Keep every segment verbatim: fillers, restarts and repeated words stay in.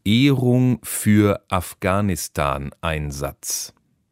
Ehrung für Afghanistan-Einsatz.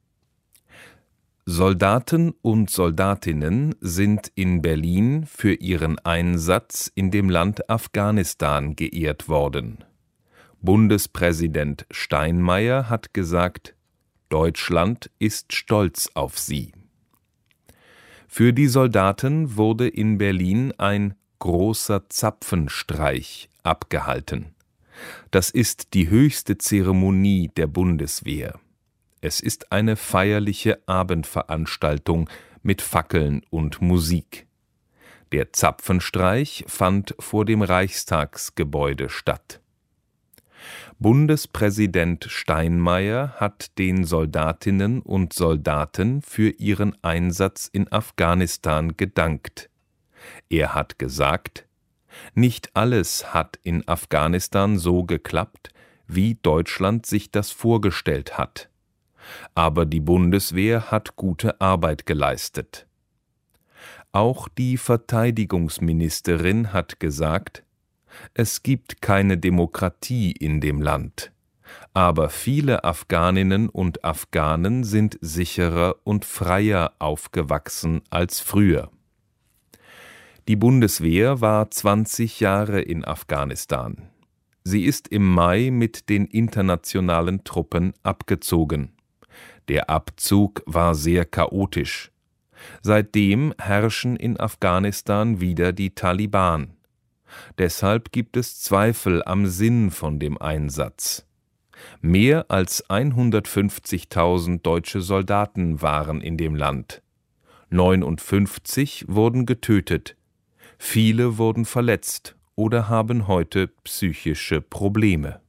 Soldaten und Soldatinnen sind in Berlin für ihren Einsatz in dem Land Afghanistan geehrt worden. Bundespräsident Steinmeier hat gesagt, Deutschland ist stolz auf sie. Für die Soldaten wurde in Berlin ein großer Zapfenstreich abgehalten. Das ist die höchste Zeremonie der Bundeswehr. Es ist eine feierliche Abendveranstaltung mit Fackeln und Musik. Der Zapfenstreich fand vor dem Reichstagsgebäude statt. Bundespräsident Steinmeier hat den Soldatinnen und Soldaten für ihren Einsatz in Afghanistan gedankt. Er hat gesagt, nicht alles hat in Afghanistan so geklappt, wie Deutschland sich das vorgestellt hat. Aber die Bundeswehr hat gute Arbeit geleistet. Auch die Verteidigungsministerin hat gesagt, es gibt keine Demokratie in dem Land, aber viele Afghaninnen und Afghanen sind sicherer und freier aufgewachsen als früher. Die Bundeswehr war zwanzig Jahre in Afghanistan. Sie ist im Mai mit den internationalen Truppen abgezogen. Der Abzug war sehr chaotisch. Seitdem herrschen in Afghanistan wieder die Taliban. Deshalb gibt es Zweifel am Sinn von dem Einsatz. Mehr als hundertfünfzigtausend deutsche Soldaten waren in dem Land. neunundfünfzig wurden getötet. Viele wurden verletzt oder haben heute psychische Probleme.